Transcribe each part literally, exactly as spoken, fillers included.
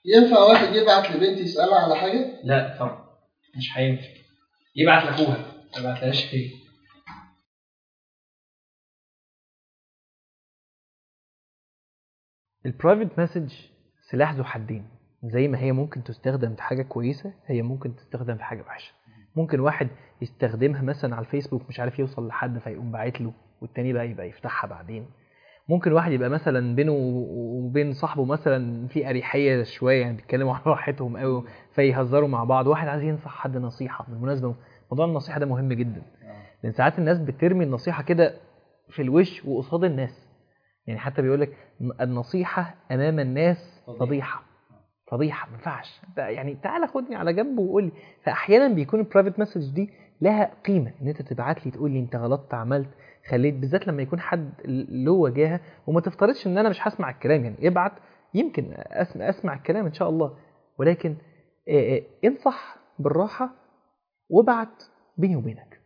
ينفع واحد يبعت لبنتي يسألها على حاجة؟ لا طبعا مش هينفع. يبعت لأخوها ما يبعتلهاش فيه. البرايفت مسج سلاح ذو حدين، زي ما هي ممكن تستخدم في حاجة كويسة هي ممكن تستخدم في حاجة وحشة. ممكن واحد يستخدمها مثلا على الفيسبوك مش عارف يوصل لحد فيقوم باعت له، والتاني بقى يبقى يفتحها بعدين. ممكن واحد يبقى مثلا بينه وبين صاحبه مثلا في أريحية شوية، يعني بيتكلموا على راحتهم قوي فيهزروا مع بعض. واحد عايز ينصح حد نصيحة، بالمناسبة موضوع النصيحة ده مهم جدا، لأن ساعات الناس بترمي النصيحة كده في الوش وقصاد الناس. يعني حتى بيقولك النصيحة أمام الناس فضيحة. فضيحة ما ينفعش، يعني تعالى خدني على جنب وقول لي. فأحيانا بيكون البرايفت مسج دي لها قيمة، إن أنت تبعت لي تقول لي أنت غلطت عملت خليت، بالذات لما يكون حد له وجاهة. وما تفترضش إن أنا مش هسمع الكلام، يعني ابعت يمكن أسمع, أسمع الكلام إن شاء الله، ولكن انصح بالراحة وابعت بيني وبينك.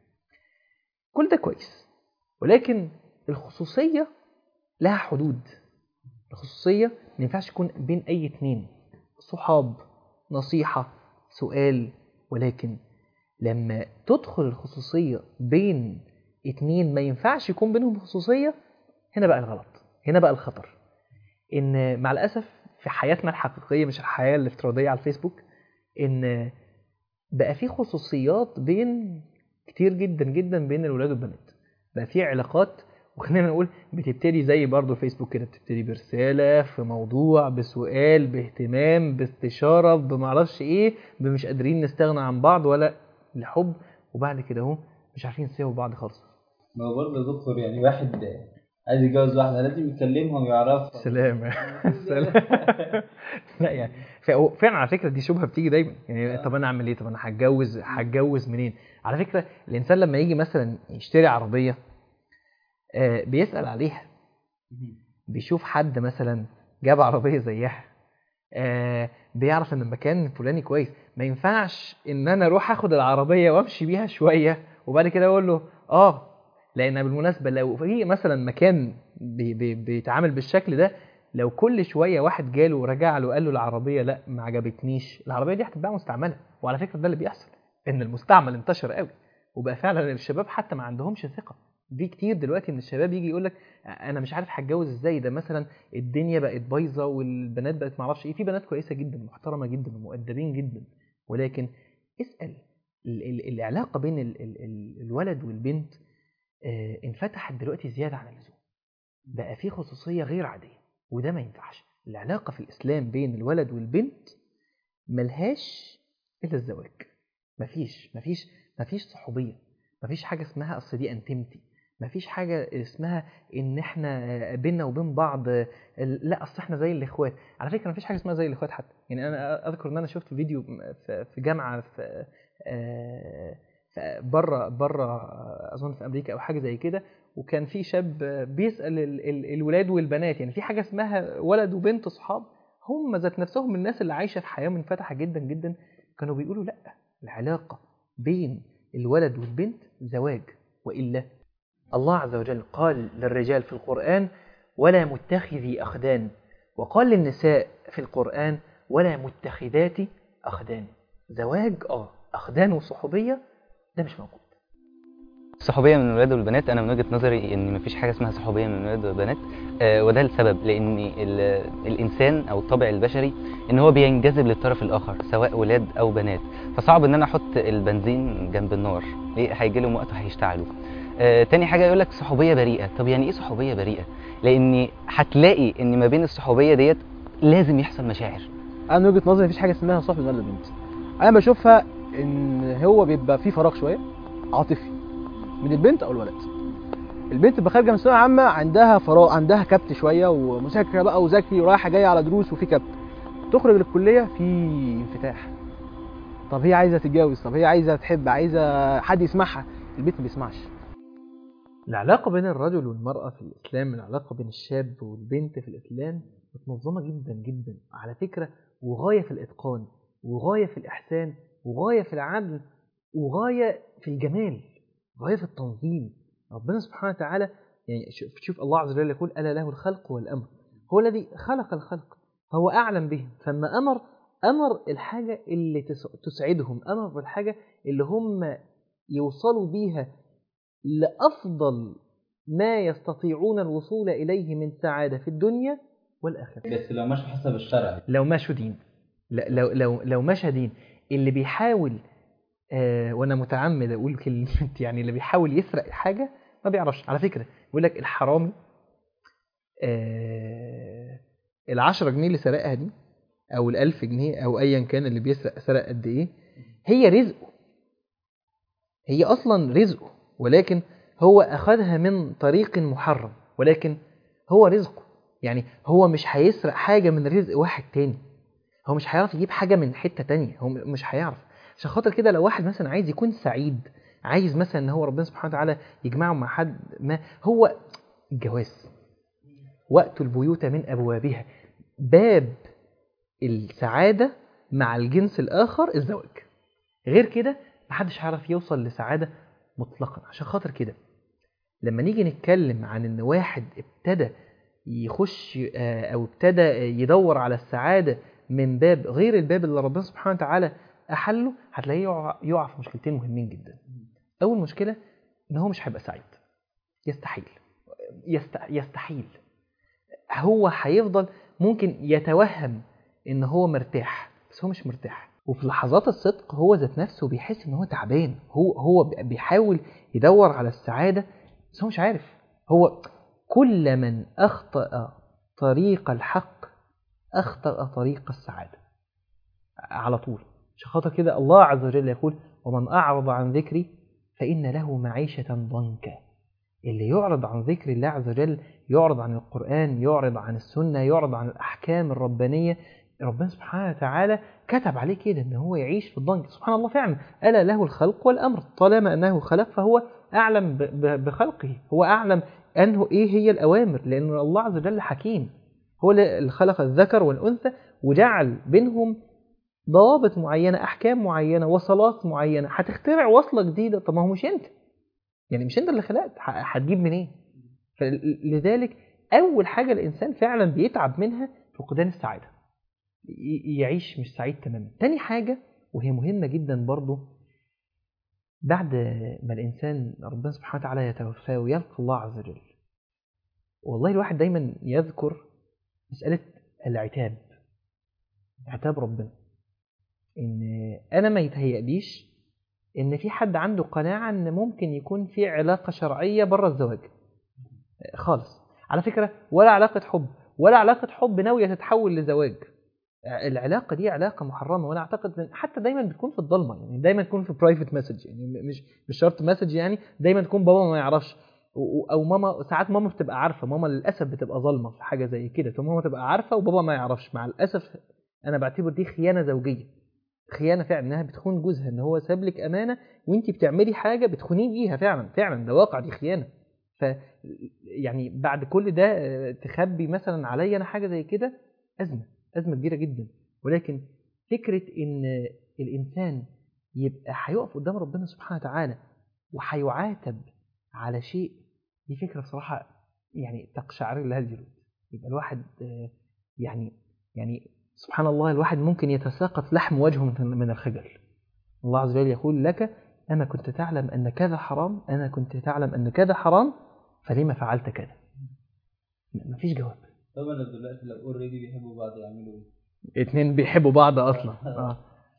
كل ده كويس، ولكن الخصوصية لها حدود. الخصوصية ما ينفعش تكون بين أي اتنين صحاب، نصيحة، سؤال. ولكن لما تدخل الخصوصية بين اتنين ما ينفعش يكون بينهم خصوصية، هنا بقى الغلط، هنا بقى الخطر. إن مع الأسف في حياتنا الحقيقية مش الحياة الافتراضية على الفيسبوك، إن بقى في خصوصيات بين كتير جدا جدا بين الولاد والبنات. بقى في علاقات، وخلينا نقول بتبتدي زي برضو فيسبوك كده، بتبتدي برسالة في موضوع بسؤال باهتمام باستشارة بمعرفش ايه، مش قادرين نستغنى عن بعض ولا لحب، وبعد كده هم مش عارفين يسيبوا بعض خالص. ما هو برضه يا دكتور يعني واحد عايز يتجوز واحدة لازم يكلمها ويعرفها. سلام سلام. لا يعني فعلا على فكرة دي شبهة بتيجي دايما، يعني طب انا اعمل ايه؟ طب انا هتجوز هتجوز منين؟ على فكرة الانسان لما يجي مثلا يشتري عربية آه بيسأل عليها، بيشوف حد مثلا جاب عربية زيها، آه بيعرف ان المكان الفلاني كويس. ما ينفعش ان انا اروح اخد العربية وامشي بيها شوية وبعد كده اقول له اه. لان بالمناسبة لو في مثلا مكان بي بي بيتعامل بالشكل ده، لو كل شوية واحد جاله ورجع له قال له العربية لا ما عجبتنيش، العربية دي هتتباع مستعملة. وعلى فكرة ده اللي بيحصل، ان المستعمل انتشر قوي، وبقى فعلا الشباب حتى ما عندهمش ثقة. دي كتير دلوقتي من الشباب يجي يقولك انا مش عارف هتجوز ازاي، ده مثلا الدنيا بقت بايظه والبنات بقت معرفش ايه. في بنات كويسه جدا محترمه جدا ومؤدبين جدا، ولكن اسال ال ال العلاقه بين ال ال ال الولد والبنت اه انفتحت دلوقتي زياده عن اللزوم، بقى في خصوصيه غير عاديه، وده ما ينفعش. العلاقه في الاسلام بين الولد والبنت ملهاش الا الزواج. مفيش مفيش مفيش صحوبيه، مفيش حاجه اسمها اصل دي انتمتي، مفيش حاجة اسمها ان احنا بيننا وبين بعض لا اصل احنا زي الاخوات. على فكرة مفيش حاجة اسمها زي الاخوات حتى. يعني انا اذكر ان انا شفت فيديو في جامعة في بره بره اظن في امريكا او حاجة زي كده، وكان في شاب بيسأل الولاد والبنات يعني في حاجة اسمها ولد وبنت صحاب. هم ذات نفسهم الناس اللي عايشة في حياة منفتحة جدا جدا كانوا بيقولوا لا، العلاقة بين الولد والبنت زواج. وإلا الله عز وجل قال للرجال في القرآن ولا متخذي أخدان، وقال للنساء في القرآن ولا متخذات أخدان. زواج اه، أخدان وصحوبية ده مش موجود. الصحوبيه من الولاد والبنات، انا من وجهه نظري ان مفيش حاجه اسمها صحوبيه من الولاد والبنات. آه وده السبب لان الانسان او الطبع البشري ان هو بينجذب للطرف الاخر سواء ولاد او بنات، فصعب ان انا احط البنزين جنب النار، ايه هيجي لهم وقت هيشتعلوا. آه تاني حاجه يقول لك صحوبيه بريئه. طب يعني ايه صحوبيه بريئه؟ لان هتلاقي ان ما بين الصحوبيه ديت لازم يحصل مشاعر. انا من وجهه نظري مفيش حاجه اسمها صاحب ولا بنت. انا بشوفها ان هو بيبقى فيه فراغ شويه عاطفي من البنت او الولد. البنت بتبقى خارجه من الثانويه العامه عندها فراغ، عندها كبت شويه ومذاكره بقى وذاكري ورايحه جايه على دروس وفي كبت، تخرج للكليه في انفتاح. طب هي عايزه تتجوز، طب هي عايزه تحب، عايزه حد يسمعها، البنت ما بيسمعش. العلاقه بين الرجل والمراه في الاسلام، العلاقه بين الشاب والبنت في الاسلام متنظمه جدا جدا على فكره، وغايه في الاتقان وغايه في الاحسان وغايه في العدل وغايه في الجمال، غاية في التنظيم. ربنا سبحانه وتعالى يعني شوف, شوف الله عز وجل يقول ألا له الخلق والأمر، هو الذي خلق الخلق فهو أعلم به، فما أمر أمر الحاجة اللي تس- تسعدهم، أمر بالحاجة اللي هم يوصلوا بيها لأفضل ما يستطيعون الوصول إليه من سعادة في الدنيا والآخرة. بس لو ماشي حسب الشرع. لو ماشوا دين، لا- لو لو لو ماشى دين. اللي بيحاول آه وانا متعمد اقول كلمه يعني اللي بيحاول يسرق حاجه ما بيعرفش. على فكره بيقول لك الحرامي آه العشرة جنيه اللي سرقها دي او الألف جنيه او ايا كان اللي بيسرق سرق قد ايه، هي رزقه، هي اصلا رزقه، ولكن هو اخذها من طريق محرم، ولكن هو رزقه. يعني هو مش هيسرق حاجه من رزق واحد تاني، هو مش هيعرف يجيب حاجه من حته تانية، هو مش هيعرف. عشان خاطر كده لو واحد مثلا عايز يكون سعيد، عايز مثلا ان هو ربنا سبحانه وتعالى يجمعه مع حد ما، هو الجواز. وقت البيوت من ابوابها، باب السعاده مع الجنس الاخر الزواج. غير كده محدش هيعرف يوصل لسعاده مطلقا. عشان خاطر كده لما نيجي نتكلم عن ان واحد ابتدى يخش آه، او ابتدى يدور على السعاده من باب غير الباب اللي ربنا سبحانه وتعالى احله، هتلاقيه يقع, يقع في مشكلتين مهمين جدا. اول مشكله ان هو مش هيبقى سعيد، يستحيل يست... يستحيل. هو هيفضل ممكن يتوهم ان هو مرتاح، بس هو مش مرتاح. وفي لحظات الصدق هو ذات نفسه بيحس ان هو تعبان، هو هو بيحاول يدور على السعاده بس هو مش عارف. هو كل من اخطأ طريق الحق اخطأ طريق السعاده على طول. عشان خاطر كده الله عز وجل يقول: ومن اعرض عن ذكري فان له معيشه ضنكا. اللي يعرض عن ذكر الله عز وجل، يعرض عن القرآن، يعرض عن السنة، يعرض عن الأحكام الربانية، ربنا سبحانه وتعالى كتب عليه كده ان هو يعيش في الضنك. سبحان الله فعلا، ألا له الخلق والأمر، طالما أنه خلق فهو أعلم بخلقه، هو أعلم أنه إيه هي الأوامر، لأن الله عز وجل حكيم، هو اللي خلق الذكر والأنثى وجعل بينهم ضوابط معينة، أحكام معينة، وصلات معينة. هتخترع وصلة جديدة، طب ما هو مش أنت، يعني مش أنت اللي خلقت، هتجيب منين؟ فلذلك أول حاجة الإنسان فعلا بيتعب منها فقدان السعادة، يعيش مش سعيد تماما. تاني حاجة وهي مهمة جدا برضو، بعد ما الإنسان ربنا سبحانه وتعالى يتوفاه ويلقى الله عز وجل، والله الواحد دايما يذكر مسألة العتاب، عتاب ربنا. إن أنا ما يتهيأليش إن في حد عنده قناعة إن ممكن يكون في علاقة شرعية بره الزواج خالص، على فكرة، ولا علاقة حب، ولا علاقة حب ناوية تتحول لزواج. العلاقة دي علاقة محرمة، وأنا أعتقد إن حتى دايما بتكون في الضلمة، يعني دايما تكون في برايفت مسج، يعني مش مش شرط مسج، يعني دايما تكون بابا ما يعرفش، أو ماما. ساعات ماما بتبقى عارفة، ماما للأسف بتبقى ظالمة في حاجة زي كده، فماما تبقى عارفة وبابا ما يعرفش. مع الأسف أنا بعتبر دي خيانة زوجية، خيانة فعلا، إنها بتخون جوزها، إن هو ساب لك أمانة وأنت بتعملي حاجة بتخونيه بيها، فعلا فعلا ده واقع، دي خيانة. ف يعني بعد كل ده تخبي مثلا عليا أنا حاجة زي كده، أزمة أزمة كبيرة جدا. ولكن فكرة إن الإنسان يبقى هيقف قدام ربنا سبحانه وتعالى وهيعاتب على شيء، دي فكرة بصراحة يعني تقشعر لها الجلود. يبقى الواحد يعني يعني سبحان الله، الواحد ممكن يتساقط لحم وجهه من الخجل. الله عز وجل يقول لك: أما كنت تعلم أن كذا حرام، أنا كنت تعلم أن كذا حرام فلما فعلت كذا. مفيش جواب. طبعا دلوقتي لو اوريدي بيحبوا بعض يعملوا ايه؟ اتنين بيحبوا بعض اصلا اه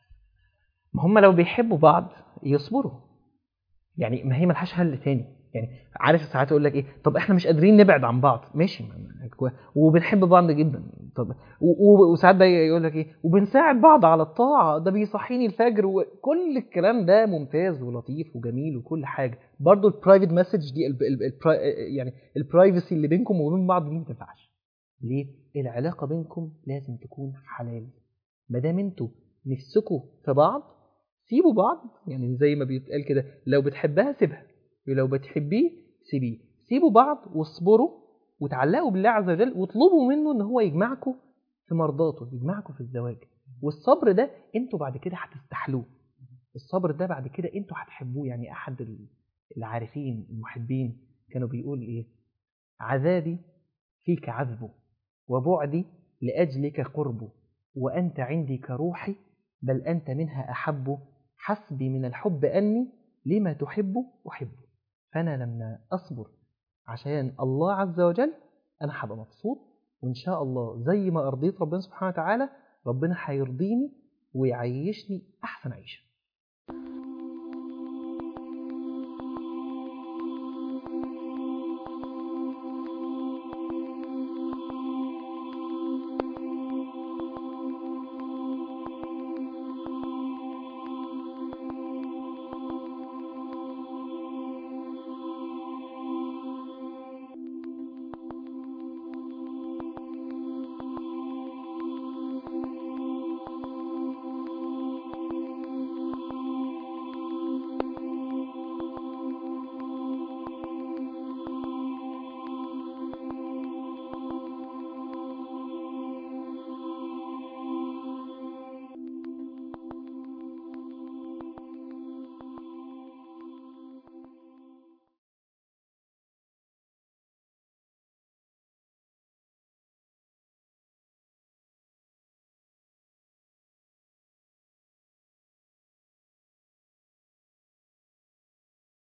ما هم لو بيحبوا بعض يصبروا، يعني ما هي ملهاش حل تاني. يعني عارف ساعات يقول لك ايه، طب احنا مش قادرين نبعد عن بعض، ماشي، وبنحب بعض جدا، طب وساعات بقى يقول لك ايه، وبنساعد بعض على الطاعه، ده بيصحيني الفجر، وكل الكلام ده ممتاز ولطيف وجميل وكل حاجه. برضو البرايفت مسج دي، ال ال ال يعني البرايفسي اللي بينكم وبين بعض دي ما تنفعش. ليه؟ العلاقه بينكم لازم تكون حلال. ما دام انتوا نفسكوا في بعض سيبوا بعض، يعني زي ما بيتقال كده، لو بتحبها سيبها، ولو بتحبيه سيبيه. سيبوا بعض واصبروا وتعلقوا بالله عز وجل، واطلبوا منه ان هو يجمعكم في مرضاته، يجمعكم في الزواج. والصبر ده انتوا بعد كده هتستحلوه، الصبر ده بعد كده انتوا هتحبوه. يعني احد العارفين المحبين كانوا بيقول ايه: عذابي فيك عذبه، وبعدي لأجلك قربه، وأنت عندي كروحي، بل أنت منها أحب، حسبي من الحب أني لما تحب أحبه. فأنا لما أصبر عشان الله عز وجل أنا هبقى مبسوط، وإن شاء الله زي ما أرضيت ربنا سبحانه وتعالى ربنا هيرضيني ويعيشني أحسن عيشة.